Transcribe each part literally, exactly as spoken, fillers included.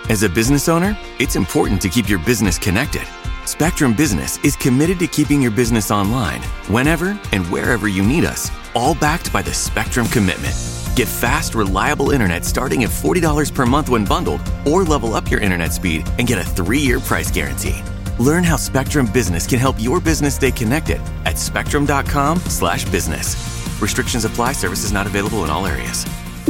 As a business owner, it's important to keep your business connected. Spectrum Business is committed to keeping your business online, whenever and wherever you need us, all backed by the Spectrum Commitment. Get fast, reliable internet starting at forty dollars per month when bundled, or level up your internet speed and get a three-year price guarantee. Learn how Spectrum Business can help your business stay connected at spectrum.com slash business. Restrictions apply. Services not available in all areas.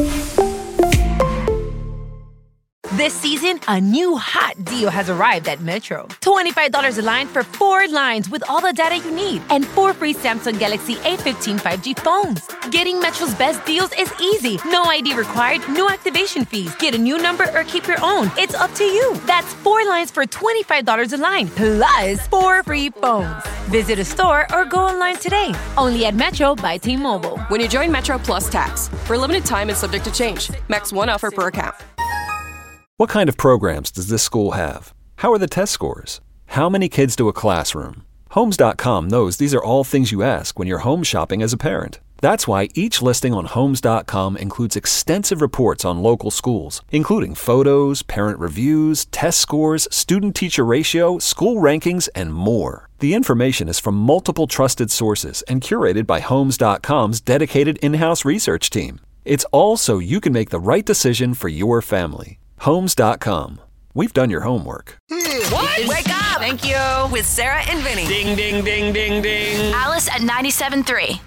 This season, a new hot deal has arrived at Metro. twenty-five dollars a line for four lines with all the data you need and four free Samsung Galaxy A fifteen five G phones. Getting Metro's best deals is easy. No I D required, no activation fees. Get a new number or keep your own. It's up to you. That's four lines for twenty-five dollars a line, plus four free phones. Visit a store or go online today. Only at Metro by T-Mobile. When you join Metro Plus Tax, for a limited time and subject to change. Max one offer per account. What kind of programs does this school have? How are the test scores? How many kids to a classroom? Homes dot com knows these are all things you ask when you're home shopping as a parent. That's why each listing on Homes dot com includes extensive reports on local schools, including photos, parent reviews, test scores, student-teacher ratio, school rankings, and more. The information is from multiple trusted sources and curated by Homes dot com's dedicated in-house research team. It's all so you can make the right decision for your family. Homes dot com. We've done your homework. What? Wake up! Thank you. With Sarah and Vinny. Ding, ding, ding, ding, ding. Alice at ninety-seven point three.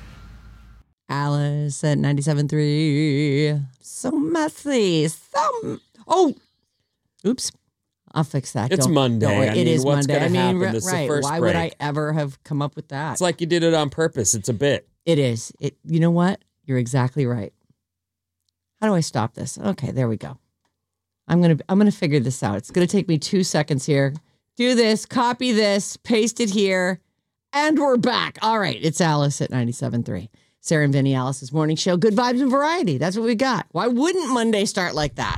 Alice at ninety-seven point three. So messy. So... Oh! Oops. I'll fix that. It's Don't, Monday. Don't worry. I it mean, is what's Monday. I gonna mean, happen? This is the right. first Why would I break. ever have come up with that? It's like you did it on purpose. It's a bit. It is. It. You know what? You're exactly right. How do I stop this? Okay, there we go. I'm gonna I'm gonna figure this out. It's gonna take me two seconds here. Do this, copy this, paste it here, and we're back. All right, it's Alice at ninety-seven point three. Sarah and Vinny, Alice's morning show. Good vibes and variety. That's what we got. Why wouldn't Monday start like that?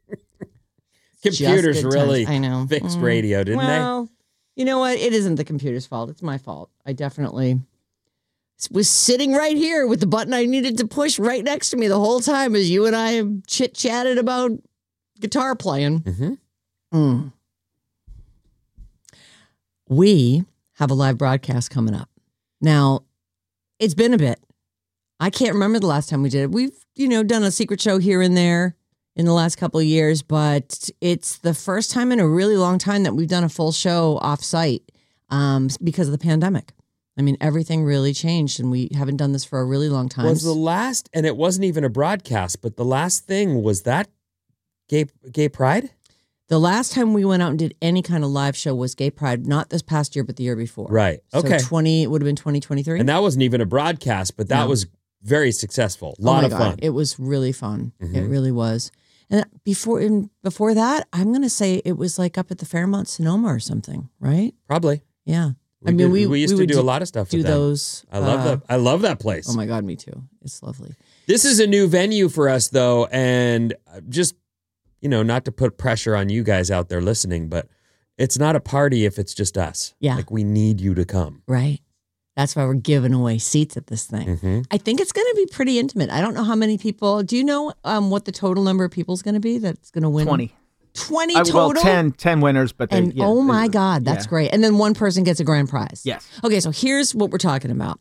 Computers really I know. fixed Mm. radio, didn't well, you know what? It isn't the computer's fault. It's my fault. I definitely was sitting right here with the button I needed to push right next to me the whole time as you and I chit-chatted about guitar playing. they? Mm-hmm. Mm. We have a live broadcast coming up. Now, it's been a bit. I can't remember the last time we did it. We've, you know, done a secret show here and there in the last couple of years, but it's the first time in a really long time that we've done a full show off-site um, because of the pandemic. I mean, everything really changed, and we haven't done this for a really long time. Was the last, and it wasn't even a broadcast, but the last thing was that Gay Gay Pride? The last time we went out and did any kind of live show was Gay Pride, not this past year, but the year before. Right. Okay. So twenty, it would have been twenty twenty-three. And that wasn't even a broadcast, but that No. was very successful. A Oh lot my of God. fun. It was really fun. It Mhm. really was. And before in, before that, I'm going to say it was like up at the Fairmont Sonoma or something, right? Probably. Yeah. We I mean, did- we, we used to would do a lot of stuff Do with them. those. I love uh, that. I love that place. Oh my God, me too. It's lovely. This is a new venue for us, though, and just, you know, not to put pressure on you guys out there listening, but it's not a party if it's just us. Yeah. Like, we need you to come. Right. That's why we're giving away seats at this thing. Mm-hmm. I think it's going to be pretty intimate. I don't know how many people. Do you know um, what the total number of people is going to be that's going to win? twenty. twenty Uh, total? well, ten, ten winners, but they, And yeah, oh my they- God, that's yeah. great. And then one person gets a grand prize. Yes. Okay, so here's what we're talking about.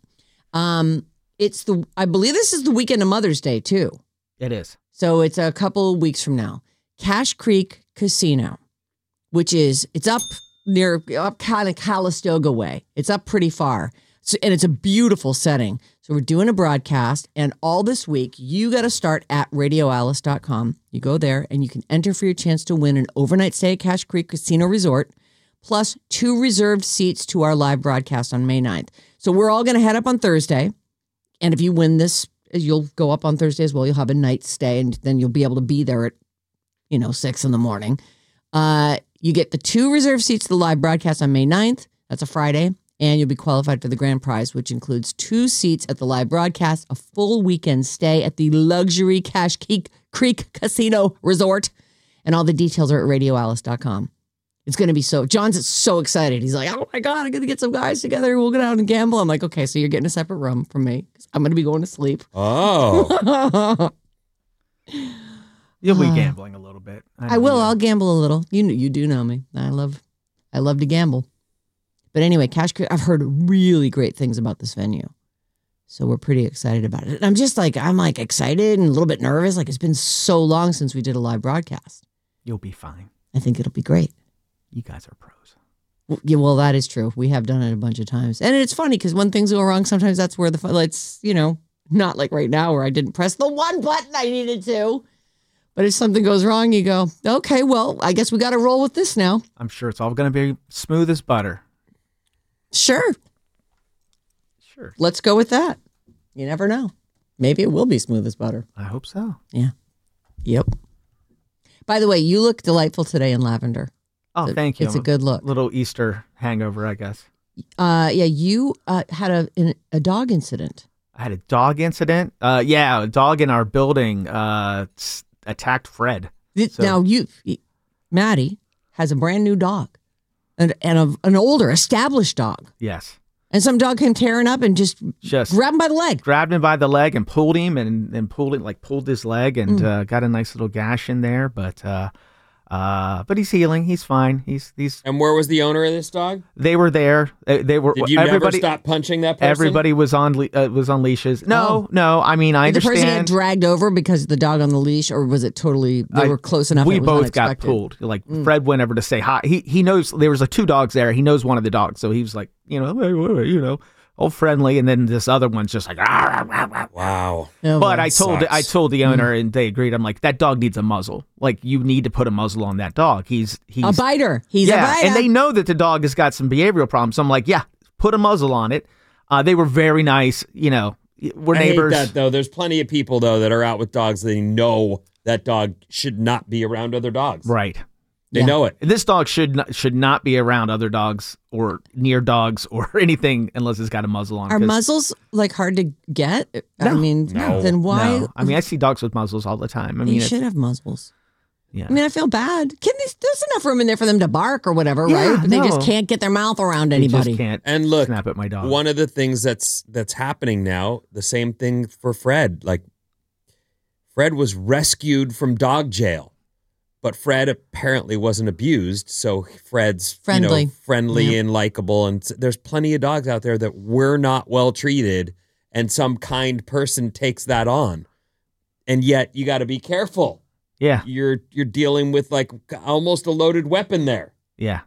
Um, it's the I believe this is the weekend of Mother's Day too. It is. So it's a couple of weeks from now. Cache Creek Casino, which is it's up near up kind of Calistoga way. It's up pretty far. So, and it's a beautiful setting. So we're doing a broadcast, and all this week, you got to start at radio alice dot com. You go there, and you can enter for your chance to win an overnight stay at Cache Creek Casino Resort, plus two reserved seats to our live broadcast on May ninth. So we're all going to head up on Thursday, and if you win this, you'll go up on Thursday as well. You'll have a night stay, and then you'll be able to be there at, you know, six in the morning. Uh, you get the two reserved seats to the live broadcast on May ninth. That's a Friday. And you'll be qualified for the grand prize, which includes two seats at the live broadcast, a full weekend stay at the luxury Cache Creek Casino Resort. And all the details are at radio alice dot com. It's going to be so, John's so excited. He's like, oh my God, I'm going to get some guys together. We'll get out and gamble. I'm like, okay, so you're getting a separate room from me. I'm going to be going to sleep. Oh. You'll be Uh, gambling a little bit. I know will. you. I'll gamble a little. You know, you do know me. I love, I love to gamble. But anyway, Cache Creek. I've heard really great things about this venue, so we're pretty excited about it. And I'm just like, I'm like excited and a little bit nervous. Like it's been so long since we did a live broadcast. You'll be fine. I think it'll be great. You guys are pros. Well, yeah, well, that is true. We have done it a bunch of times, and it's funny because when things go wrong, sometimes that's where the fun. It's you know not like right now where I didn't press the one button I needed to. But if something goes wrong, you go, okay, well, I guess we got to roll with this now. I'm sure it's all going to be smooth as butter. Sure. Sure. Let's go with that. You never know. Maybe it will be smooth as butter. I hope so. Yeah. Yep. By the way, you look delightful today in lavender. Oh, It's a- thank you. It's a good look. Little Easter hangover, I guess. Uh, yeah, you uh, had a an, a dog incident. I had a dog incident. Uh, yeah, a dog in our building uh, s- attacked Fred. Th- So- Now, you, Maddie has a brand new dog and, and a, an older, established dog. Yes. And some dog came tearing up and just Just grabbed him by the leg. grabbed him by the leg and pulled him and, and pulled it, like pulled his leg Mm. and uh, got a nice little gash in there. But uh, uh, but he's healing. He's fine. He's he's. And where was the owner of this dog? They were there. They, they were. Did you never everybody, stop punching that person? Everybody was on le- uh, was on leashes. No, Oh. no. I mean, I Did the person get understand. dragged over because of the dog on the leash, or was it totally, they I- were close enough? We it was both got unexpected? pulled. Like Mm. Fred went over to say hi. He he knows there was like two dogs there. He knows one of the dogs, so he was like, you know, "Hey, wait, wait," you know, all friendly. And then this other one's just like, "Ah, rah, rah, rah." Wow. Oh, But well. I told sucks. I told the Mm. owner, and they agreed. I'm like, that dog needs a muzzle. Like, you need to put a muzzle on that dog. He's he's a biter. He's yeah, a biter. and they know that the dog has got some behavioral problems. So I'm like, yeah, put a muzzle on it. Uh, they were very nice. You know, we're I neighbors. hate that though. There's plenty of people though that are out with dogs. They know that dog should not be around other dogs. Right. They Yeah. know it. This dog should not, should not be around other dogs or near dogs or anything unless it's got a muzzle on. Are 'cause- muzzles like hard to get? I No. mean, No. then why? No. I mean, I see dogs with muzzles all the time. I you mean, it- should have muzzles. yeah. I mean, I feel bad. Can they, there's enough room in there for them to bark or whatever, Yeah, right? But they just no. can't get their mouth around They anybody. just can't And look, snap at my dog. one of the things that's that's happening now, the same thing for Fred. Like Fred was rescued from dog jail, but Fred apparently wasn't abused. So Fred's Friendly. you know, friendly Yeah. and likable. And s- there's plenty of dogs out there that were not well treated, and some kind person takes that on. And yet you got to be careful. yeah. You're you're dealing with like almost a loaded weapon there. Yeah.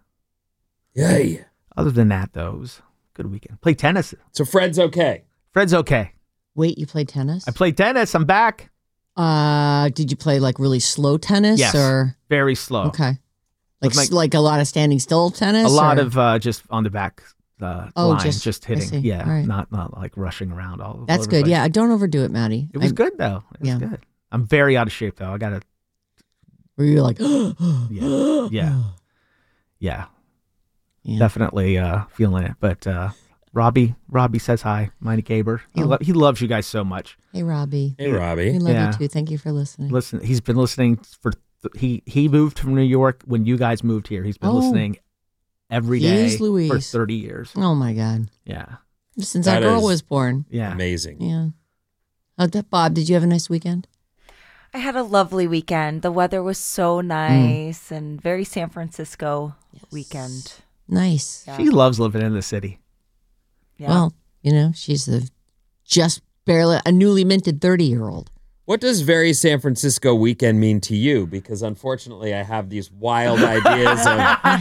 Yay. Other than that, though, it was a good weekend. Played tennis. So Fred's okay. Fred's okay. Wait, you play tennis? I played tennis. I'm back. Uh, did you play like really slow tennis Yes. or Very slow. okay, like With my- s- like a lot of standing still tennis? A lot or- of uh, just on the back uh, Oh, line, just- just, I hitting. see. Yeah, All right. not not like rushing around all. That's all over the good. place. Yeah, don't overdo it, Maddie. It was I- good though. It was Yeah. good. I'm very out of shape though. I gotta. Were you like, Yeah. Yeah. Yeah. Yeah. Definitely uh, feeling it. But uh, Robbie, Robbie says hi. Miney Gaber. He, Oh. lo- he loves you guys so much. Hey, Robbie. Hey, Robbie. We love Yeah. you too. Thank you for listening. Listen, he's been listening for. Th- he he moved from New York when you guys moved here. He's been Oh. listening every day Jeez for Louise. thirty years. Oh my God! Yeah. Since That our girl is was born. Yeah. Amazing. Yeah. Oh, that, Bob, did you have a nice weekend? I had a lovely weekend. The weather was so nice and very San Francisco weekend. Nice. Yeah. She loves living in the city. Yeah. Well, you know, she's a just barely a newly minted thirty year old. What does very San Francisco weekend mean to you? Because unfortunately, I have these wild ideas of,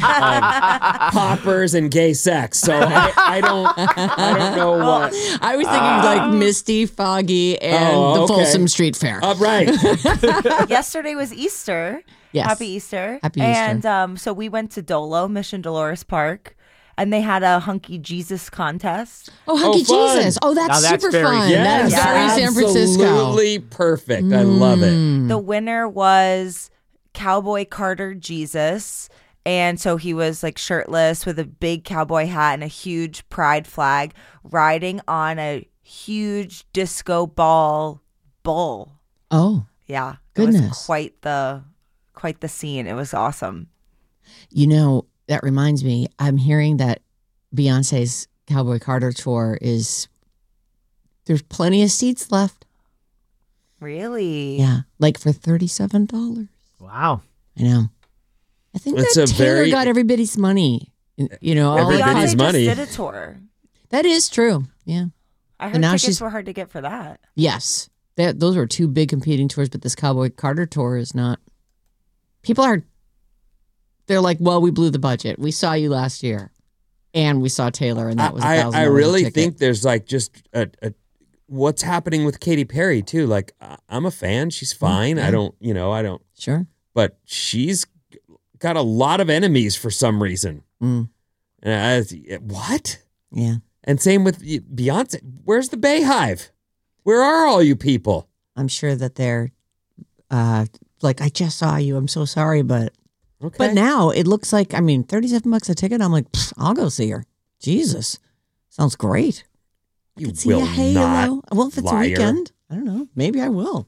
of poppers and gay sex. So I, I don't, I don't know what. I was thinking like Misty, Foggy, and Oh, the okay. Folsom Street Fair. Uh, right. Yesterday was Easter. Yes. Happy Easter. Happy Easter. And um, so we went to Dolo, Mission Dolores Park, and they had a Hunky Jesus contest. Oh, Hunky Oh, fun. Jesus. Oh, that's, Now that's super very- fun. Yes, That's very San Francisco. absolutely perfect. I love it. Mm. The winner was Cowboy Carter Jesus. And so he was like shirtless with a big cowboy hat and a huge pride flag riding on a huge disco ball bull. Oh, Yeah. It Goodness. was quite the quite the scene. It was awesome. you know, that reminds me, I'm hearing that Beyonce's Cowboy Carter tour is, there's plenty of seats left. Really? Yeah, like for thirty-seven dollars. Wow. I know. I think It's that a Taylor very- got everybody's money. You know, all Everybody's Beyonce of- just money. did a tour. That is true. Yeah. I heard And now tickets she's- were hard to get for that. Yes. That, those are two big competing tours, but this Cowboy Carter tour is not. People are, they're like, well, we blew the budget. We saw you last year, and we saw Taylor, and that was a I, thousand I dollars a really ticket. think there's like just a, a what's happening with Katy Perry too. Like I- I'm a fan. She's fine. yeah. I don't, you know, I don't, Sure. but she's got a lot of enemies for some reason. Mm. And I, what? Yeah. And same with Beyonce. Where's the Bayhive? Where are all you people? I'm sure that they're uh, like, I just saw you. I'm so sorry, but Okay. but now it looks like, I mean, thirty-seven bucks a ticket. I'm like, "Pfft, I'll go see her. Jesus. Sounds great. I you could see will a halo. not. Well, if it's liar. a weekend, I don't know. Maybe I will.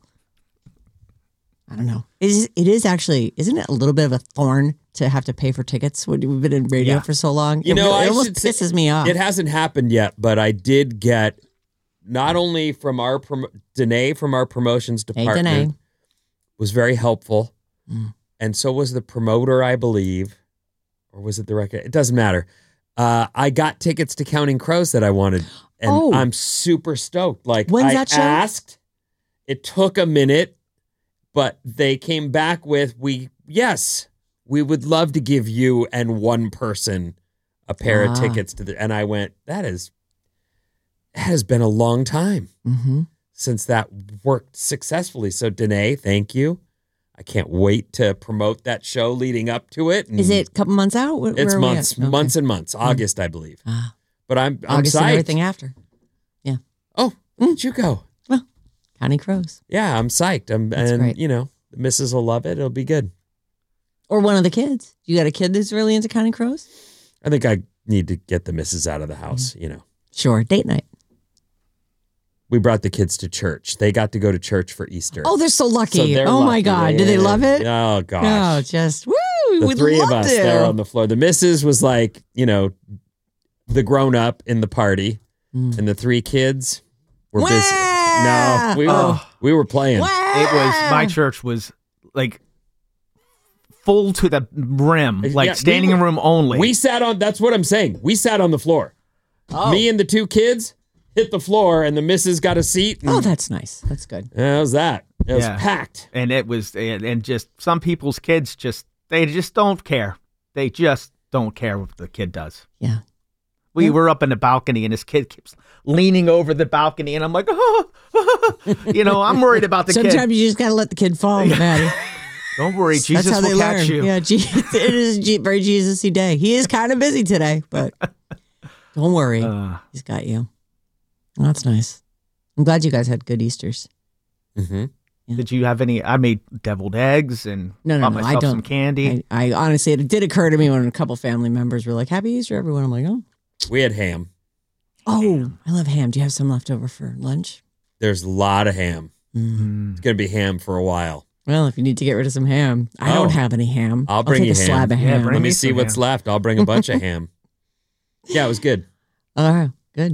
I don't know. It is, it is actually, isn't it a little bit of a thorn to have to pay for tickets when we've been in radio Yeah. for so long? You it know, really- I it almost should say- pisses me off. It hasn't happened yet, but I did get not only from our prom- Danae from our promotions Hey, department Danae. was very helpful, Mm. and so was the promoter, I believe, or was it the record? It doesn't matter. Uh, I got tickets to Counting Crows that I wanted, and Oh. I'm super stoked. Like When's I that show? asked, it took a minute, but they came back with we yes, we would love to give you and one person a pair Ah. of tickets to the. And I went, that is, that has been a long time Mm-hmm. since that worked successfully. So Danae, thank you. I can't wait to promote that show leading up to it. And Is it a couple months out? Where, It's where are we at? months, Okay. months and months. August, I believe. Ah, But I'm, I'm August psyched. and everything after. Oh, where'd you go? Counting Crows. Yeah, I'm psyched. I'm, That's and great. you know, the missus will love it. It'll be good. Or one of the kids. You got a kid that's really into Counting Crows? I think I need to get the missus out of the house. Mm-hmm. You know, Sure. Date night. we brought the kids to church. They got to go to church for Easter. Oh, they're so So lucky. they're oh my lucky. God. Do they love it? Oh gosh. No, just woo. the We'd three love of us to. there on the floor. The missus was like, you know, the grown up in the party, Mm. and the three kids were busy. Wah! No, we were Oh. we were playing. Wah! It was my church was like full to the rim, like Yeah, we standing were- room only. We sat on. That's what I'm saying. We sat on the floor. Oh. Me and the two kids hit the floor, and the missus got a seat. And Oh, that's nice. That's good. how's that? It was Yeah. packed. and it was and, and just some people's kids just they just don't care. They just don't care what the kid does. Yeah. We Yeah. were up in the balcony, and this kid keeps leaning over the balcony, and I'm like, oh, you know, I'm worried about the Sometimes kid. you just got to let the kid fall, Maddie. Don't worry, Jesus That's how will they catch learn. you. Yeah, Je- it is a Je- very Jesus-y day. He is kind of busy today, but don't worry. Uh, He's got you. That's nice. I'm glad you guys had good Easters. Mm-hmm. Did you have any? I made deviled eggs and No, no, bought no, I myself don't. some candy. I, I honestly, it did occur to me when a couple family members were like, Happy Easter, everyone. I'm like, oh. We had ham. Oh, I love ham. Do you have some left over for lunch? There's a lot of ham. Mm. It's gonna be ham for a while. Well, if you need to get rid of some ham, I Oh. don't have any ham. I'll bring take you a ham. slab of Yeah, ham. bring Let me me see some what's ham. left. I'll bring a bunch of ham. Yeah, it was good. All right, good.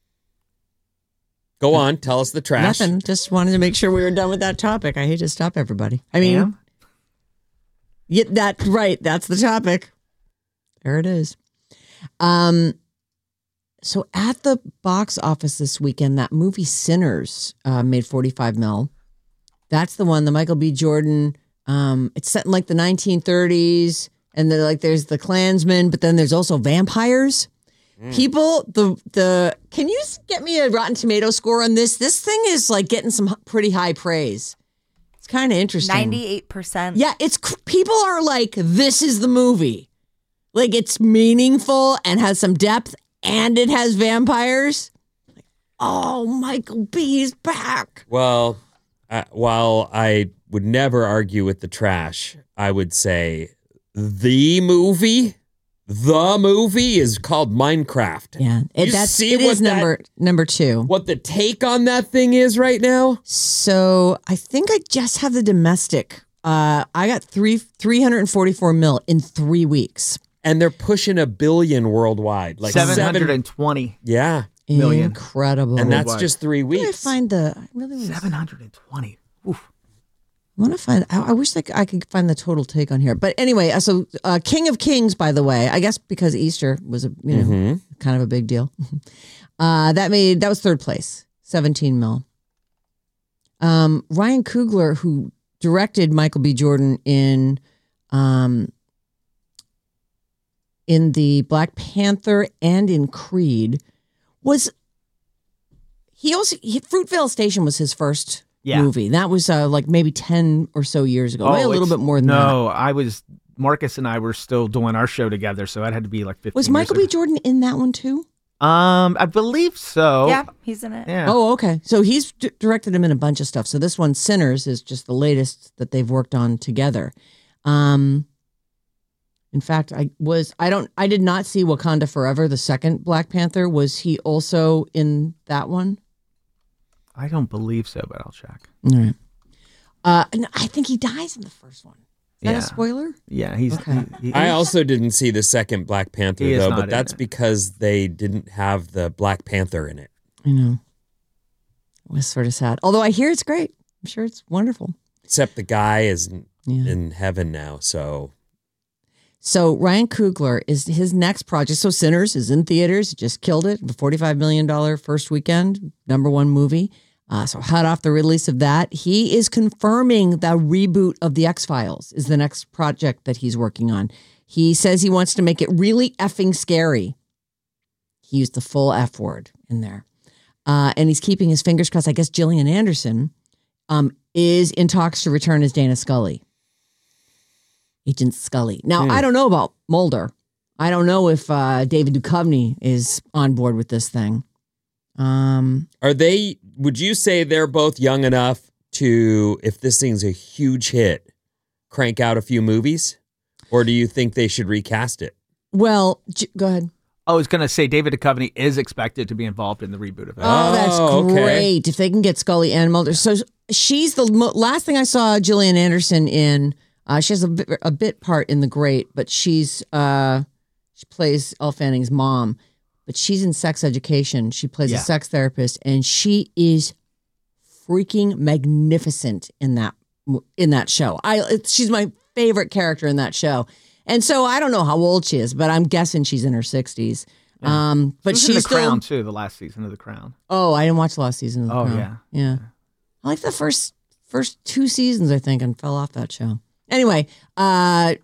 Go on. Tell us the trash. Nothing. Just wanted to make sure we were done with that topic. I hate to stop everybody. I mean, Ham? yeah, that right. That's the topic. There it is. Um, so at the box office this weekend, that movie Sinners uh, made forty-five mil. That's the one, the Michael B. Jordan. Um, it's set in like the nineteen thirties, and then like there's the Klansmen, but then there's also vampires. People, the the can you get me a Rotten Tomato score on this? This thing is like getting some h- pretty high praise. It's kind of interesting. ninety-eight percent. Yeah, it's cr- people are like, this is the movie. Like it's meaningful and has some depth, and it has vampires. Like, oh, Michael B's back. Well, uh, while I would never argue with the trash, I would say the movie, the movie is called Minecraft. Yeah, it, You that's see it what is that- number number two. What the take on that thing is right now? So I think I just have the domestic. Uh, I got three three hundred and forty four mil in three weeks. And they're pushing a billion worldwide. Like seven hundred seven. and twenty. Yeah. Million. Incredible. And that's Worldwide. just three Where did I weeks. find the? I really want Seven hundred and twenty. Oof. I want to find. I, I wish like I could find the total take on here. But anyway, uh, so uh, King of Kings, by the way, I guess because Easter was a you know Mm-hmm. kind of a big deal. uh, that made that was third place, seventeen mil. Um, Ryan Coogler, who directed Michael B. Jordan in, um, in the Black Panther and in Creed, was he also he, Fruitvale Station was his first. Yeah. Movie. That was uh, like maybe ten or so years ago. Maybe a little it's- bit more than that. No, I was, Marcus and I were still doing our show together, so that had to be like fifteen Was Michael B. years Jordan in that one too? ago. Um, I believe so. Yeah, he's in it. Yeah. Oh, okay. So he's d- directed him in a bunch of stuff. So this one, Sinners, is just the latest that they've worked on together. Um, in fact, I was, I don't, I did not see Wakanda Forever, the second Black Panther. Was he also in that one? I don't believe so, but I'll check. All right. Uh, and I think he dies in the first one. Is that Yeah. a spoiler? Yeah, he's. Okay. he- he- I also didn't see the second Black Panther, He is though, not but in that's it. because they didn't have the Black Panther in it. I know. It was sort of sad. Although I hear it's great. I'm sure it's wonderful. Except the guy is in, Yeah. in heaven now, so... So Ryan Coogler is his next project. So Sinners is in theaters. Just killed it. The forty-five million dollars first weekend, number one movie. Uh, so hot off the release of that, he is confirming the reboot of The X-Files is the next project that he's working on. He says he wants to make it really effing scary. He used the full F word in there. Uh, and he's keeping his fingers crossed. I guess Gillian Anderson um, is in talks to return as Dana Scully. Agent Scully. Now, Hmm. I don't know about Mulder. I don't know if uh, David Duchovny is on board with this thing. Um, Are they, would you say they're both young enough to, if this thing's a huge hit, crank out a few movies? Or do you think they should recast it? well, j- go ahead. I was going to say David Duchovny is expected to be involved in the reboot of it. Oh, that's Oh, okay. great. If they can get Scully and Mulder. So she's the mo- last thing I saw Gillian Anderson in. Uh, she has a bit, a bit part in The Great, but she's uh, she plays Elle Fanning's mom. But she's in Sex Education. She plays Yeah. a sex therapist, and she is freaking magnificent in that in that show. I it, she's my favorite character in that show. And so I don't know how old she is, but I'm guessing she's in her sixties. Um, but She was in she's The still. Crown too. The last season of The Crown. Oh, I didn't watch the last season of The Oh, Crown. yeah. Yeah. I liked the first first two seasons, I think, and fell off that show. Anyway, uh,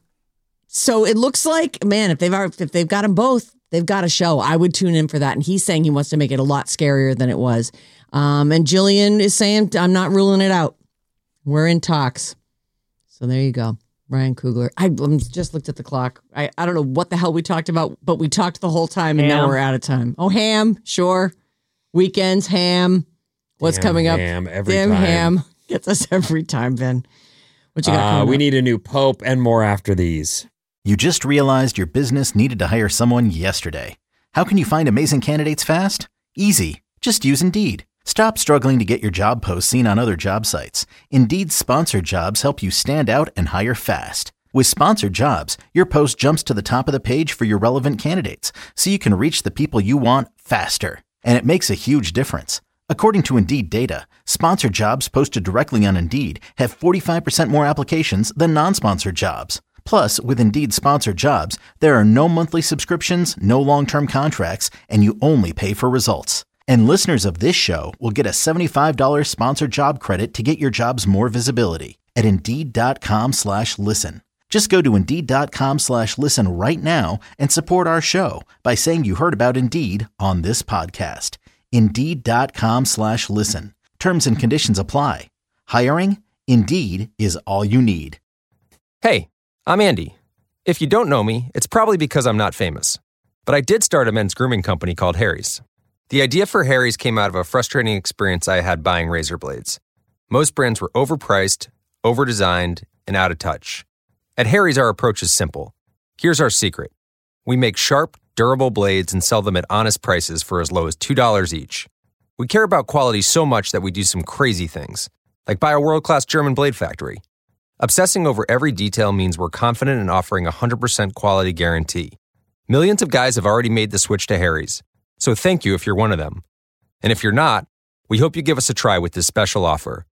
so it looks like, man, if they've already- if they've got them both, they've got a show. I would tune in for that. And he's saying he wants to make it a lot scarier than it was. Um, and Jillian is saying, I'm not ruling it out. We're in talks. So there you go. Ryan Coogler. I um, just looked at the clock. I, I don't know what the hell we talked about, but we talked the whole time and now Ham. we're out of time. Oh, ham. Sure. Weekends, ham. What's Damn coming up? ham every Damn time. ham. Gets us every time, Ben. What you got Uh, coming we up? need a new pope and more after these. You just realized your business needed to hire someone yesterday. How can you find amazing candidates fast? Easy. Just use Indeed. Stop struggling to get your job posts seen on other job sites. Indeed's sponsored jobs help you stand out and hire fast. With sponsored jobs, your post jumps to the top of the page for your relevant candidates, so you can reach the people you want faster. And it makes a huge difference. According to Indeed data, sponsored jobs posted directly on Indeed have forty-five percent more applications than non-sponsored jobs. Plus, with Indeed sponsored jobs, there are no monthly subscriptions, no long-term contracts, and you only pay for results. And listeners of this show will get a seventy-five dollars sponsored job credit to get your jobs more visibility at Indeed.com slash listen. Just go to Indeed.com slash listen right now and support our show by saying you heard about Indeed on this podcast. Indeed.com slash listen. Terms and conditions apply. Hiring? Indeed is all you need. Hey, I'm Andy. If you don't know me, it's probably because I'm not famous. But I did start a men's grooming company called Harry's. The idea for Harry's came out of a frustrating experience I had buying razor blades. Most brands were overpriced, overdesigned, and out of touch. At Harry's, our approach is simple. Here's our secret. We make sharp, durable blades and sell them at honest prices for as low as two dollars each. We care about quality so much that we do some crazy things, like buy a world-class German blade factory. Obsessing over every detail means we're confident in offering a one hundred percent quality guarantee. Millions of guys have already made the switch to Harry's, so thank you if you're one of them. And if you're not, we hope you give us a try with this special offer.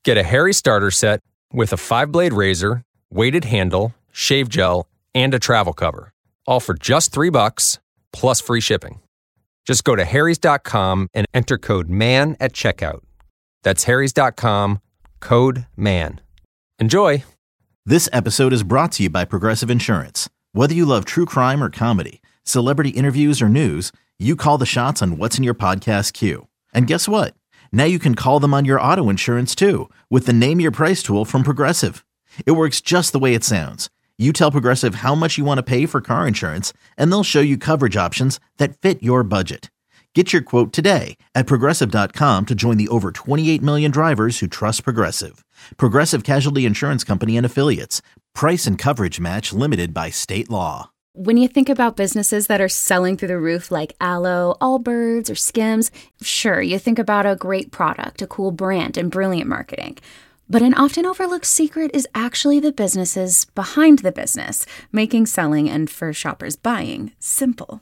Get a Harry starter set with a five-blade razor, weighted handle, shave gel, and a travel cover. All for just three bucks, plus free shipping. Just go to harrys dot com and enter code MAN at checkout. That's harrys dot com, code MAN. Enjoy! This episode is brought to you by Progressive Insurance. Whether you love true crime or comedy, celebrity interviews or news, you call the shots on what's in your podcast queue. And guess what? Now you can call them on your auto insurance too with the Name Your Price tool from Progressive. It works just the way it sounds. You tell Progressive how much you want to pay for car insurance, and they'll show you coverage options that fit your budget. Get your quote today at progressive dot com to join the over twenty-eight million drivers who trust Progressive. Progressive Casualty Insurance Company and Affiliates. Price and coverage match limited by state law. When you think about businesses that are selling through the roof like Aloe, Allbirds, or Skims, sure, you think about a great product, a cool brand, and brilliant marketing. But an often overlooked secret is actually the businesses behind the business, making selling and, for shoppers, buying simple.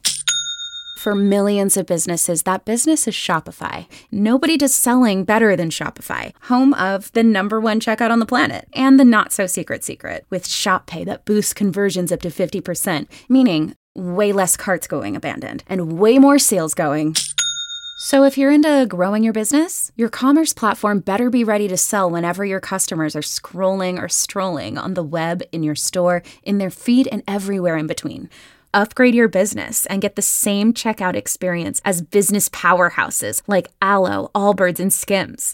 For millions of businesses, that business is Shopify. Nobody does selling better than Shopify, home of the number one checkout on the planet, and the not-so-secret secret, with Shop Pay that boosts conversions up to fifty percent, meaning way less carts going abandoned, and way more sales going. So if you're into growing your business, your commerce platform better be ready to sell whenever your customers are scrolling or strolling on the web, in your store, in their feed, and everywhere in between. Upgrade your business and get the same checkout experience as business powerhouses like Aloe, Allbirds, and Skims.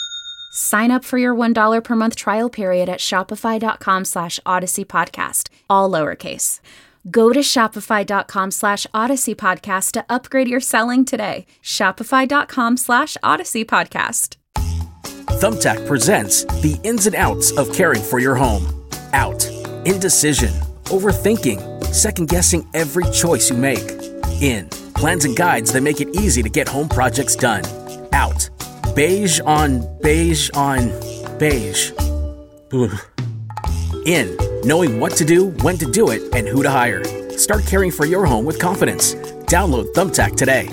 Sign up for your one dollar per month trial period at shopify.com slash Odyssey Podcast, all lowercase. Go to shopify.com slash Odyssey Podcast to upgrade your selling today. Shopify.com slash Odyssey Podcast. Thumbtack presents the ins and outs of caring for your home. Out. Indecision. Overthinking. Second-guessing every choice you make. In. Plans and guides that make it easy to get home projects done. Out. Beige on beige on beige. Ugh. In. Knowing what to do, when to do it, and who to hire. Start caring for your home with confidence. Download Thumbtack today.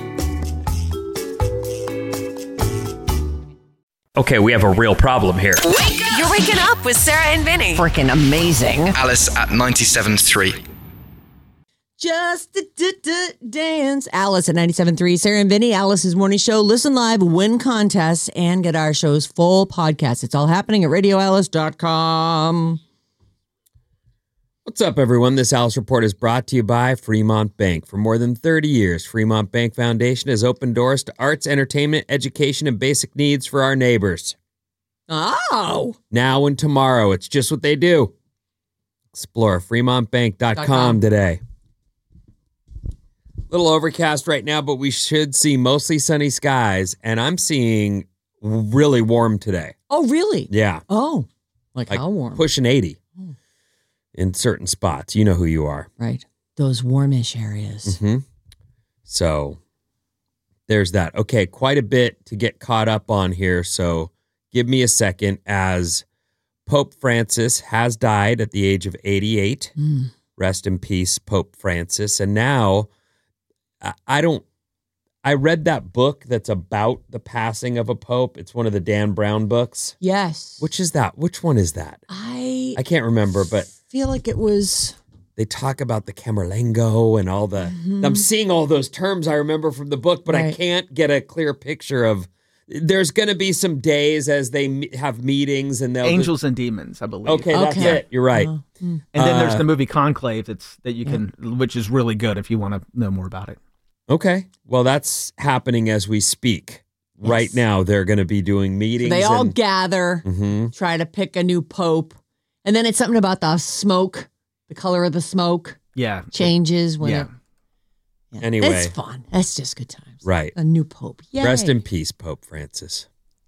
Okay, we have a real problem here. You're waking up with Sarah and Vinny. Freaking amazing. Alice at ninety-seven point three. Just d- d- d- dance. Alice at ninety-seven point three. Sarah and Vinny, Alice's morning show. Listen live, win contests, and get our show's full podcast. It's all happening at radio alice dot com. What's up, everyone? This Alice Report is brought to you by Fremont Bank. For more than thirty years, Fremont Bank Foundation has opened doors to arts, entertainment, education, and basic needs for our neighbors. Oh! Now and tomorrow, it's just what they do. Explore fremont bank dot com today. Little overcast right now, but we should see mostly sunny skies, and I'm seeing really warm today. Oh, really? Yeah. Oh, like, like how warm? Pushing eighty oh. in certain spots. You know who you are. Right. Those warmish areas. Mm-hmm. So there's that. Okay, quite a bit to get caught up on here, so give me a second as Pope Francis has died at the age of eighty-eight. Mm. Rest in peace, Pope Francis. And now... I don't, I read that book that's about the passing of a pope. It's one of the Dan Brown books. Yes. Which is that? Which one is that? I I can't remember, but feel like it was. They talk about the Camerlengo and all the, Mm-hmm. I'm seeing all those terms I remember from the book, but Right. I can't get a clear picture of, there's going to be some days as they me- have meetings and they'll. Angels and Demons, I believe. Okay, that's Okay. it. You're right. Uh, mm. And then there's Uh, the movie Conclave that's that you can, which is really good if you want to know more about it. Okay. Well, that's happening as we speak. Yes. Right now, they're going to be doing meetings. They all and- gather, Mhm. try to pick a new pope. And then it's something about the smoke, the color of the smoke Yeah. changes when Yeah. it. Yeah. Anyway. It's fun. That's just good times. Right. A new pope. Yay. Rest in peace, Pope Francis.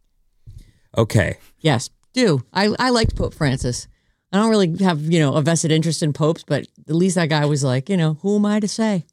Okay. Yes, do. I, I liked Pope Francis. I don't really have, you know, a vested interest in popes, but at least that guy was like, you know, who am I to say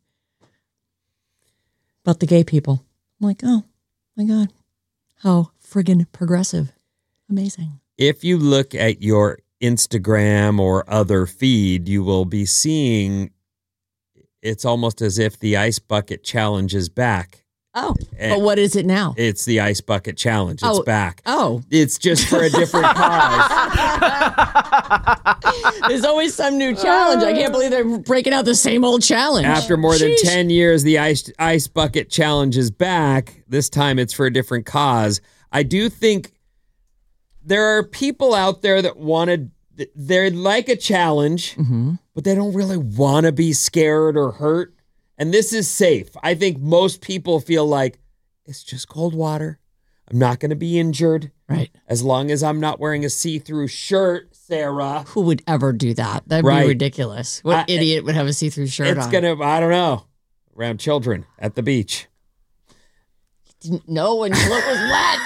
about the gay people? I'm like, oh, my God. How friggin' progressive. Amazing. If you look at your Instagram or other feed, you will be seeing it's almost as if the ice bucket challenge is back. Oh, And but what is it now? It's the Ice Bucket Challenge. It's Oh. back. Oh. It's just for a different cause. There's always some new challenge. I can't believe they're breaking out the same old challenge. After more than Sheesh. ten years, the Ice, Ice Bucket Challenge is back. This time it's for a different cause. I do think there are people out there that want to, they're like a challenge, Mm-hmm. but they don't really want to be scared or hurt. And this is safe. I think most people feel like it's just cold water. I'm not going to be injured. Right. As long as I'm not wearing a see-through shirt, Sarah. Who would ever do that? That'd Right. be ridiculous. What I- idiot would have a see-through shirt It's on? going to, I don't know, around children at the beach. Didn't know when your foot was wet.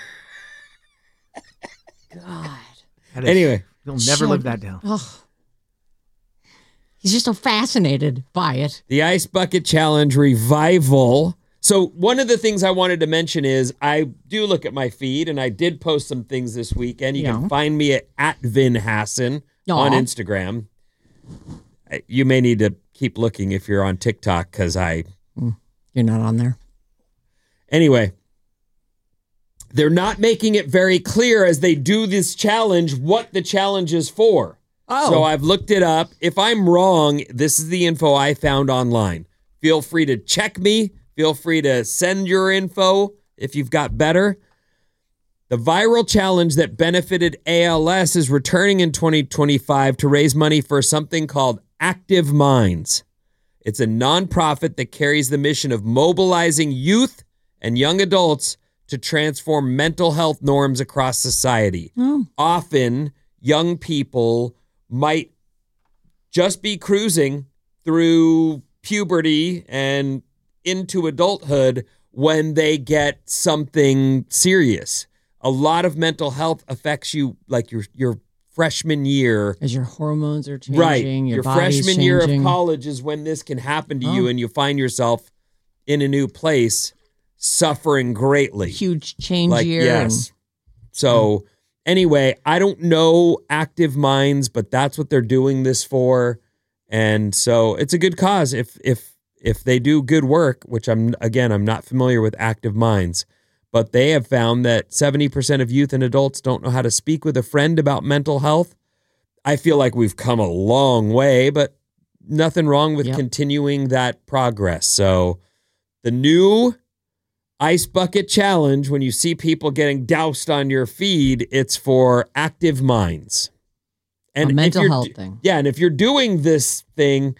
God. That is- Anyway. You'll never live that down. Oh. He's just so fascinated by it. The Ice Bucket Challenge revival. So one of the things I wanted to mention is I do look at my feed, and I did post some things this weekend. You Yeah. can find me at, at Vin Hassan on Aw. Instagram. You may need to keep looking if you're on TikTok because I... You're not on there. Anyway, they're not making it very clear as they do this challenge what the challenge is for. Oh. So I've looked it up. If I'm wrong, this is the info I found online. Feel free to check me. Feel free to send your info if you've got better. The viral challenge that benefited A L S is returning in twenty twenty-five to raise money for something called Active Minds. It's a nonprofit that carries the mission of mobilizing youth and young adults to transform mental health norms across society. Oh. Often, young people might just be cruising through puberty and into adulthood when they get something serious. A lot of mental health affects you like your your freshman year. As your hormones are changing, Right. your, Your body's freshman year of changing. college is when this can happen to you Oh. and you find yourself in a new place suffering greatly. Huge change Like, year. yes. So anyway, I don't know Active Minds, but that's what they're doing this for. And so it's a good cause if if if they do good work, which I'm again, I'm not familiar with Active Minds, but they have found that seventy percent of youth and adults don't know how to speak with a friend about mental health. I feel like we've come a long way, but nothing wrong with Yep. continuing that progress. So the new Ice Bucket Challenge, when you see people getting doused on your feed, it's for Active Minds. A if mental you're health do- thing. Yeah, and if you're doing this thing,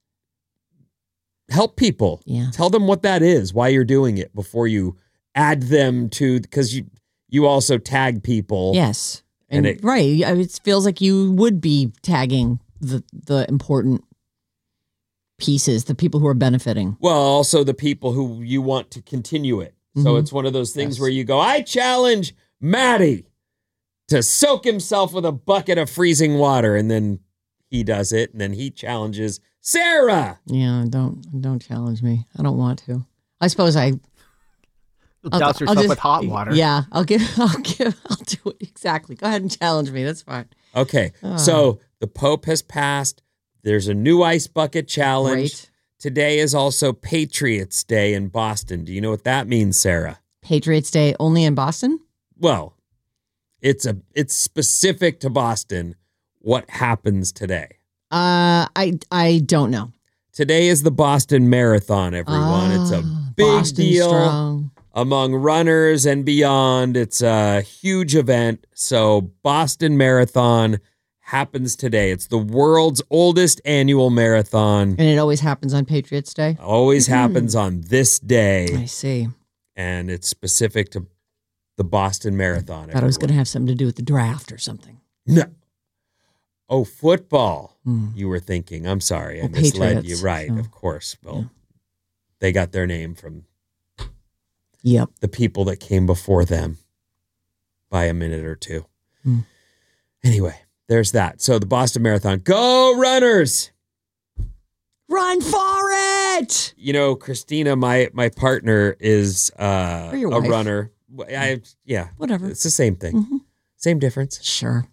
help people. Yeah. Tell them what that is, why you're doing it before you add them to, because you you also tag people. Yes. And And, it- right. I mean, it feels like you would be tagging the the important pieces, the people who are benefiting. Well, also the people who you want to continue it. So Mhm. it's one of those things Yes. where you go, I challenge Maddie to soak himself with a bucket of freezing water. And then he does it. And then he challenges Sarah. Yeah, don't don't challenge me. I don't want to. I suppose I You'll douse yourself with hot water. Yeah, I'll give I'll give I'll do it exactly. Go ahead and challenge me. That's fine. Okay. Ah. So the Pope has passed. There's a new Ice Bucket Challenge. Great. Today is also Patriots Day in Boston. Do you know what that means, Sarah? Patriots Day only in Boston? Well, it's a it's specific to Boston. What happens today? Uh I I don't know. Today is the Boston Marathon, everyone. it's a Ah, big Boston deal strong. among runners and beyond. It's a huge event. So Boston Marathon happens today. It's the world's oldest annual marathon. And it always happens on Patriots Day? Always happens on this day. I see. And it's specific to the Boston Marathon. Thought it was everyone. going to have something to do with the draft or something. No. Oh, football. Hmm. You were thinking. I'm sorry. I Well, misled Patriots, you. Right. so, Of course. Well, yeah. they got their name from Yep. the people that came before them by a minute or two. Hmm. Anyway, there's that. So the Boston Marathon. Go runners. Run for it. You know, Christina, my my partner is uh, Or your a wife. runner. I yeah. Whatever. It's the same thing. Mhm. Same difference. Sure.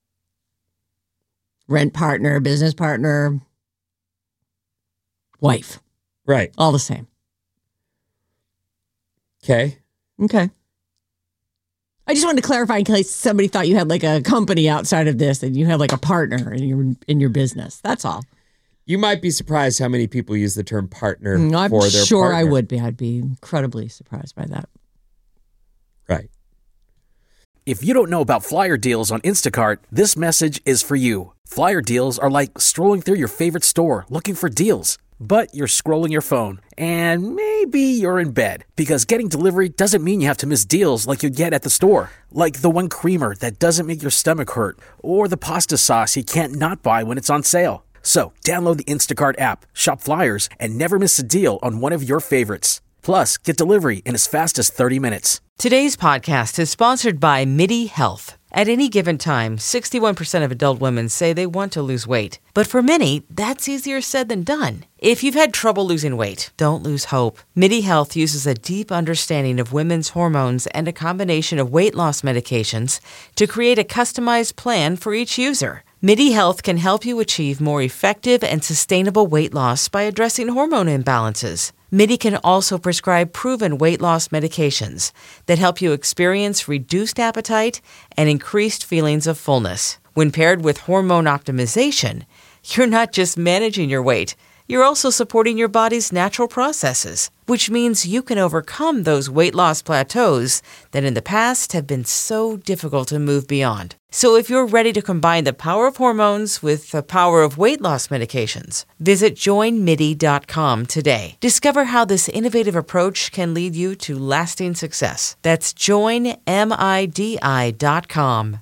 Rent partner, business partner, wife. Right. All the same. Okay. Okay. I just wanted to clarify in case somebody thought you had like a company outside of this and you had like a partner in your in your business. That's all. You might be surprised how many people use the term partner Mm, I'm for their sure partner. I would be. I'd be incredibly surprised by that. Right. If you don't know about flyer deals on Instacart, this message is for you. Flyer deals are like strolling through your favorite store looking for deals. But you're scrolling your phone, and maybe you're in bed, because getting delivery doesn't mean you have to miss deals like you'd get at the store. Like the one creamer that doesn't make your stomach hurt, or the pasta sauce you can't not buy when it's on sale. So download the Instacart app, shop flyers, and never miss a deal on one of your favorites. Plus, get delivery in as fast as thirty minutes. Today's podcast is sponsored by MIDI Health. At any given time, sixty-one percent of adult women say they want to lose weight. But for many, that's easier said than done. If you've had trouble losing weight, don't lose hope. MIDI Health uses a deep understanding of women's hormones and a combination of weight loss medications to create a customized plan for each user. MIDI Health can help you achieve more effective and sustainable weight loss by addressing hormone imbalances. MIDI can also prescribe proven weight loss medications that help you experience reduced appetite and increased feelings of fullness. When paired with hormone optimization, you're not just managing your weight, you're also supporting your body's natural processes, which means you can overcome those weight loss plateaus that in the past have been so difficult to move beyond. So if you're ready to combine the power of hormones with the power of weight loss medications, visit join midi dot com today. Discover how this innovative approach can lead you to lasting success. That's join midi dot com.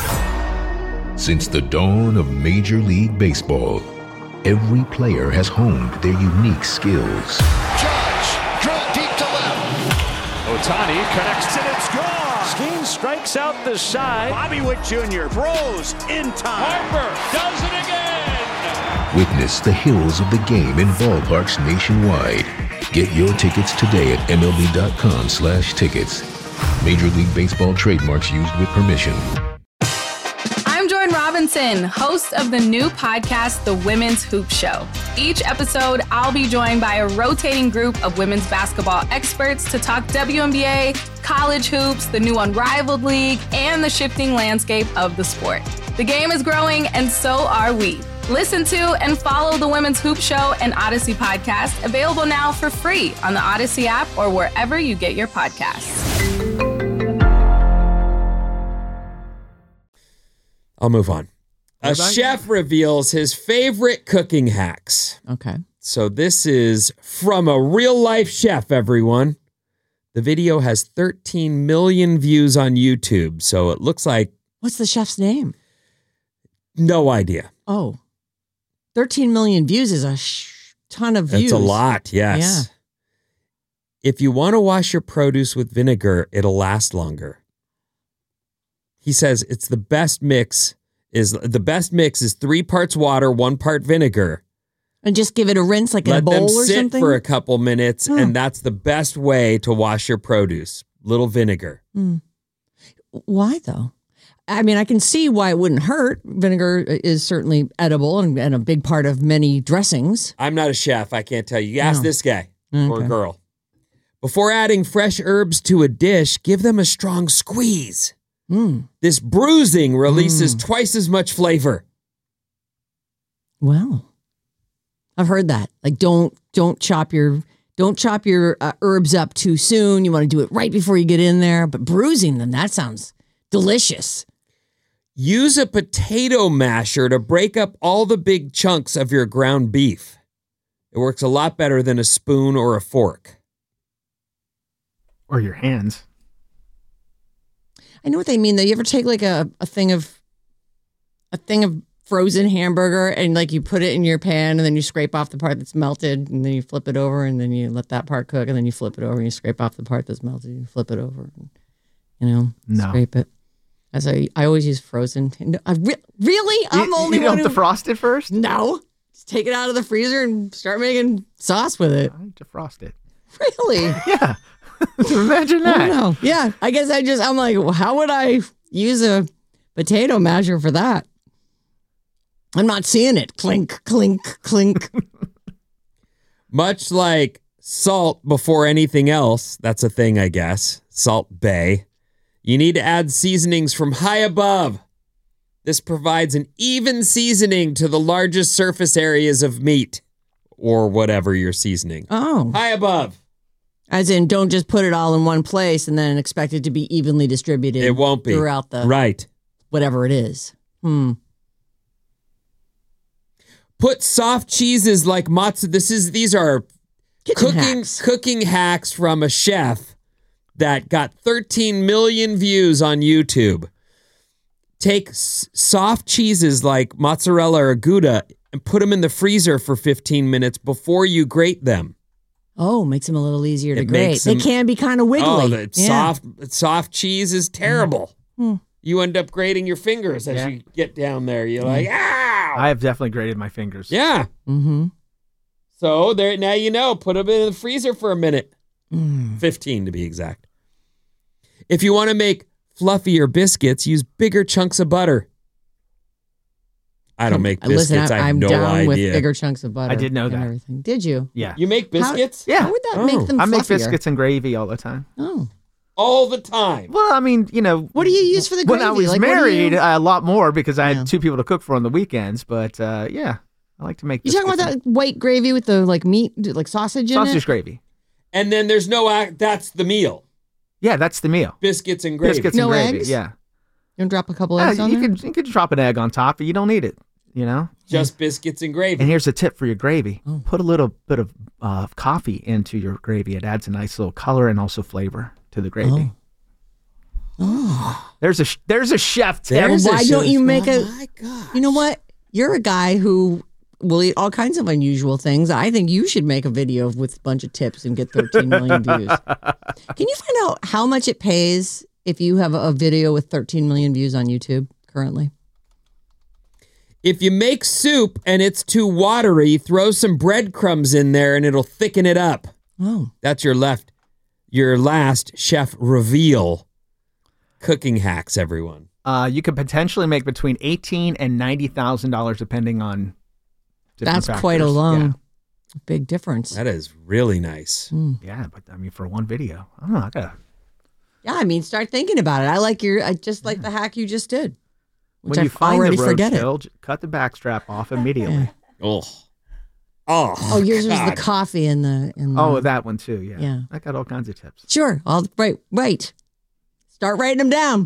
Since the dawn of Major League Baseball, every player has honed their unique skills. Judge, drill deep to left. Ohtani connects and it's gone. Skeen strikes out the side. Bobby Witt Junior throws in time. Harper does it again. Witness the heroes of the game in ballparks nationwide. Get your tickets today at M L B dot com slash tickets. Major League Baseball trademarks used with permission. I'm Jordan Robinson, host of the new podcast, The Women's Hoop Show. Each episode, I'll be joined by a rotating group of women's basketball experts to talk W N B A, college hoops, the new Unrivaled League, and the shifting landscape of the sport. The game is growing, and so are we. Listen to and follow The Women's Hoop Show and Odyssey podcast, available now for free on the Odyssey app or wherever you get your podcasts. I'll move on. A chef reveals his favorite cooking hacks. Okay. So this is from a real life chef, everyone. The video has thirteen million views on YouTube. So it looks like. What's the chef's name? No idea. Oh, thirteen million views is a sh- ton of views. That's a lot. Yes. Yeah. If you want to wash your produce with vinegar, it'll last longer. He says it's the best mix is the best mix is three parts water, one part vinegar. And just give it a rinse like in Let a bowl them or sit something? for a couple minutes, Huh. and that's the best way to wash your produce. Little vinegar. Mm. Why, though? I mean, I can see why it wouldn't hurt. Vinegar is certainly edible and, and a big part of many dressings. I'm not a chef. I can't tell you. You ask No. this guy Okay. or girl. Before adding fresh herbs to a dish, give them a strong squeeze. Mm. This bruising releases Mm. twice as much flavor. Well, I've heard that. Like, don't don't chop your don't chop your uh, herbs up too soon. You want to do it right before you get in there. But bruising them, that sounds delicious. Use a potato masher to break up all the big chunks of your ground beef. It works a lot better than a spoon or a fork. Or your hands. I know what they mean though. You ever take like a, a thing of a thing of frozen hamburger and like you put it in your pan and then you scrape off the part that's melted and then you flip it over and then you let that part cook and then you flip it over and you scrape off the part that's melted and you flip it over and, you know, No. scrape it. As I, I always use frozen. No, I re- really? I'm You- only you one don't who defrost it first? No. Just take it out of the freezer and start making sauce with it. I defrost it. Really? Yeah. Imagine I that. don't know. Yeah. I guess I just, I'm like, well, how would I use a potato masher for that? I'm not seeing it. Clink, clink, clink. Much like salt before anything else. That's a thing, I guess. Salt Bay. You need to add seasonings from high above. This provides an even seasoning to the largest surface areas of meat or whatever you're seasoning. Oh. High above. As in, don't just put it all in one place and then expect it to be evenly distributed. It won't be. Throughout the... Right. Whatever it is. Hmm. Put soft cheeses like mozzarella. This is these are Kitchen cooking hacks. cooking hacks from a chef that got thirteen million views on YouTube. Take s- soft cheeses like mozzarella or Gouda and put them in the freezer for fifteen minutes before you grate them. Oh, makes them a little easier to It grate. makes They them- can be kind of wiggly. Oh, the Yeah. soft soft cheese is terrible. Hmm. You end up grating your fingers as Yeah. you get down there. You're like, ah. I have definitely grated my fingers. Yeah. Mm-hmm. So there, now you know. Put them in the freezer for a minute. Mm. fifteen to be exact. If you want to make fluffier biscuits, use bigger chunks of butter. I don't make biscuits. Listen, I, I have I'm no down idea. with bigger chunks of butter. I did know and that. Everything. Did you? Yeah. You make biscuits? Yeah. How would that Oh. make them I make fluffier? biscuits and gravy all the time. Oh. All the time. Well, I mean, you know. What do you use for the When I gravy? was Like, what do married, you- a lot more because I Yeah. had two people to cook for on the weekends. But uh, yeah, I like to make You talking about biscuits that white gravy with the like meat, like sausage in and- sausage it? gravy. And then there's no act. That's the meal. Yeah, that's the meal. Biscuits and gravy. Biscuits No and gravy. eggs? Yeah. You want to drop a couple Yeah, eggs on you there? could you could drop an egg on top, but you don't need it. You know. Just biscuits and gravy. And here's a tip for your gravy: Oh. put a little bit of uh, coffee into your gravy. It adds a nice little color and also flavor to the gravy. Oh. There's a sh- there's a chef tip. Well, There's a why don't chef. you make Oh a? my God. You know what? You're a guy who will eat all kinds of unusual things. I think you should make a video with a bunch of tips and get thirteen million views. Can you find out how much it pays if you have a video with thirteen million views on YouTube currently? If you make soup and it's too watery, throw some breadcrumbs in there and it'll thicken it up. Oh. That's your left, your last chef reveal. Cooking hacks, everyone. Uh, you could potentially make between eighteen and ninety thousand dollars, depending on. different That's quite a factors. long, big difference. That is really nice. Mm. Yeah. yeah, but I mean, for one video, I don't know. I gotta. Yeah, I mean, start thinking about it. I like your, I just like the hack you just did. Which When you I find already the forget it. roadkill, j- cut the backstrap off immediately. Oh, oh, Oh, yours was God. the coffee and the, and the Oh, that one too. Yeah. Yeah. I got all kinds of tips. Sure. All right, right. Start writing them down.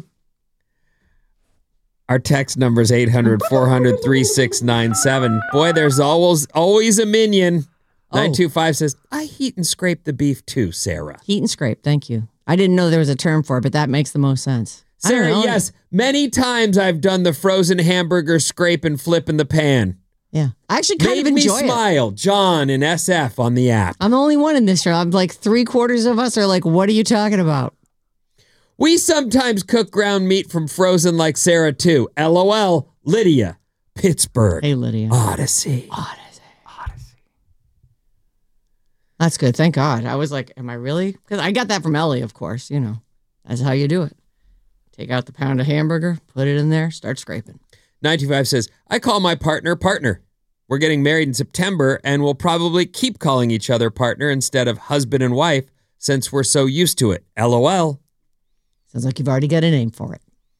Our text number is eight hundred, four hundred, thirty-six ninety-seven. Boy, there's always always a minion. Oh. nine two five says, I heat and scrape the beef too, Sarah. Heat and scrape. Thank you. I didn't know there was a term for it, but that makes the most sense. I don't Sarah, know. yes, many times I've done the frozen hamburger scrape and flip in the pan. Yeah. I actually kind Made of me enjoy it. smile. John in S F on the app. I'm the only one in this show. I'm like three quarters of us are like, what are you talking about? We sometimes cook ground meat from frozen like Sarah too. LOL, Lydia, Pittsburgh. Hey, Lydia. Odyssey. Odyssey. Odyssey. That's good. Thank God. I was like, am I really? Because I got that from Ellie, of course. You know, that's how you do it. Take out the pound of hamburger, put it in there, start scraping. nine two five says, I call my partner partner. We're getting married in September and we'll probably keep calling each other partner instead of husband and wife since we're so used to it. LOL. Sounds like you've already got a name for it.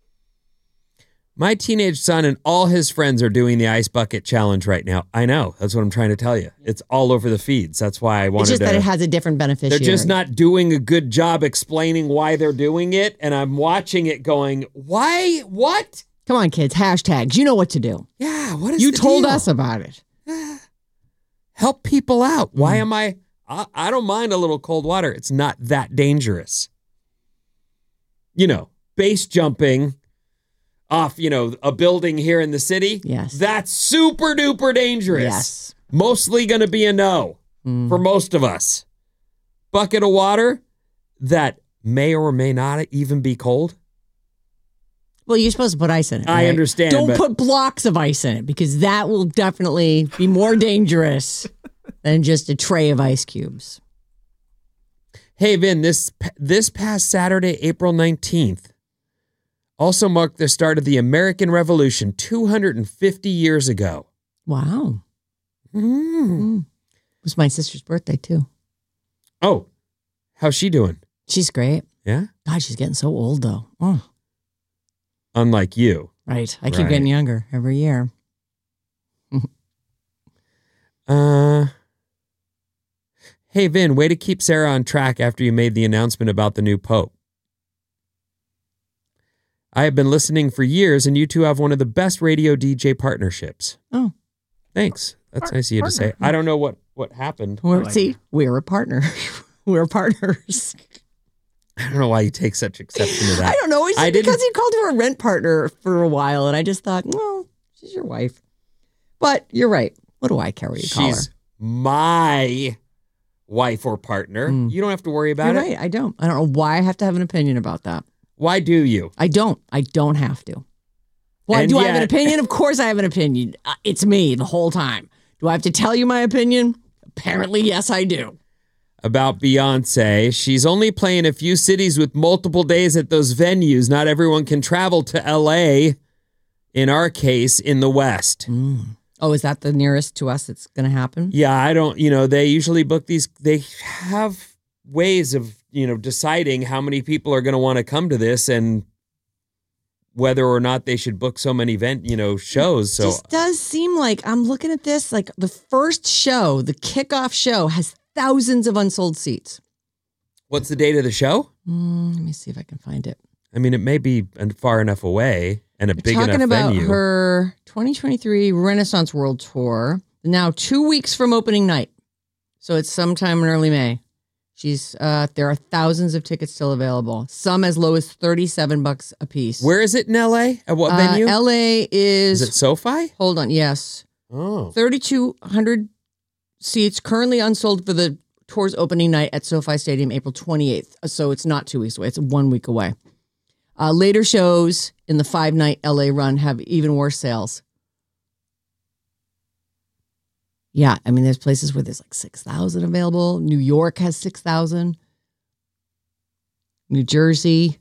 My teenage son and all his friends are doing the ice bucket challenge right now. I know. That's what I'm trying to tell you. It's all over the feeds. That's why I wanted It's just to. that it has a different beneficiary. They're just not doing a good job explaining why they're doing it. And I'm watching it going, why? What? Come on, kids. Hashtags. You know what to do. Yeah, what is You the told deal? us about it. Help people out. Mm. Why am I, I? I don't mind a little cold water. It's not that dangerous. You know, base jumping off, you know, a building here in the city. Yes. That's super duper dangerous. Yes. Mostly going to be a no Mm. for most of us. Bucket of water that may or may not even be cold. Well, you're supposed to put ice in it. I right? understand, Don't but- put blocks of ice in it because that will definitely be more dangerous than just a tray of ice cubes. Hey, Vin, this this past Saturday, April nineteenth, also marked the start of the American Revolution two hundred fifty years ago. Wow. Mm. Mm. It was my sister's birthday, too. Oh, how's she doing? She's great. Yeah? God, she's getting so old, though. Oh. Unlike you. Right. I keep Right. getting younger every year. uh, Hey, Vin, way to keep Sarah on track after you made the announcement about the new pope. I have been listening for years, and you two have one of the best radio D J partnerships. Oh. Thanks. That's nice of you to say. I don't know what, what happened. We're, Like- see, we're a partner. we're partners. I don't know why you take such exception to that. I don't know. It's I just didn't- because he called her a rent partner for a while, and I just thought, well, she's your wife. But you're right. What do I care what you call her? She's my wife or partner. You don't have to worry about You're it. right. I don't. I don't know why I have to have an opinion about that. Why do you? I don't. I don't have to. Why And do I have an yet- opinion? Of course I have an opinion. Uh, It's me the whole time. Do I have to tell you my opinion? Apparently, yes, I do. About Beyonce, she's only playing a few cities with multiple days at those venues. Not everyone can travel to L A. In our case, in the West. Mm. Oh, is that the nearest to us that's going to happen? Yeah, I don't, you know, they usually book these, they have ways of, you know, deciding how many people are going to want to come to this and whether or not they should book so many event, you know, shows. So Just does seem like I'm looking at this, like the first show, the kickoff show has thousands of unsold seats. what's the date of the show? Mm, let me see if I can find it. I mean, it may be far enough away and a big Talking enough about venue. her twenty twenty-three Renaissance World Tour, now two weeks from opening night. So it's sometime in early May. She's uh, there are thousands of tickets still available. Some as low as thirty-seven bucks a piece. Where is it in L A? At what Uh, venue? L A is Is it SoFi? Hold on, yes. Oh. thirty-two hundred seats currently unsold for the tour's opening night at SoFi Stadium, April twenty-eighth. So it's not two weeks away. It's one week away. Uh, later shows in the five-night L A run have even worse sales. Yeah, I mean, there's places where there's like six thousand available. New York has six thousand. New Jersey.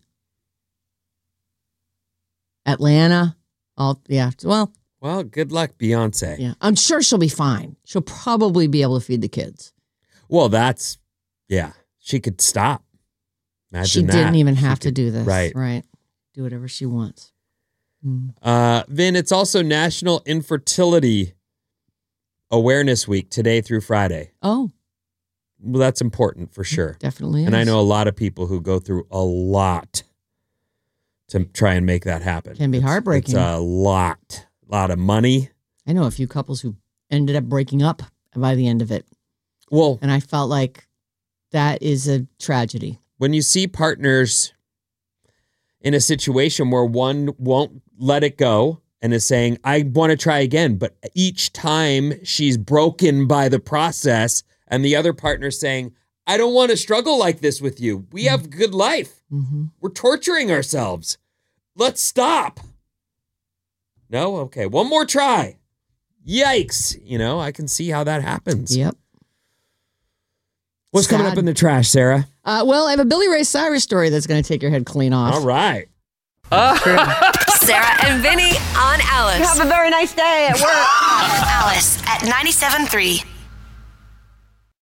Atlanta. All, yeah, well. Well, good luck, Beyonce. Yeah, I'm sure she'll be fine. She'll probably be able to feed the kids. Well, that's, yeah, she could stop. Imagine she that. didn't even She have to could- do this. Right. Right. Do whatever she wants. Mm. Uh, Vin, it's also National Infertility Awareness Week today through Friday. Oh. Well, that's important for sure. Definitely And I is. know a lot of people who go through a lot to try and make that happen. Can be It's- heartbreaking. It's a lot, a lot of money. I know a few couples who ended up breaking up by the end of it. Well, and I felt like that is a tragedy. When you see partners in a situation where one won't let it go and is saying, I want to try again, but each time she's broken by the process and the other partner saying, I don't want to struggle like this with you. We have a good life. Mm-hmm. We're torturing ourselves. Let's stop. No? Okay. One more try. Yikes. You know, I can see how that happens. Yep. What's coming Sad. up in the trash, Sarah? Uh, well, I have a Billy Ray Cyrus story that's going to take your head clean off. All right. Sarah and Vinny on Alice. Have a very nice day at work. Alice at ninety-seven point three.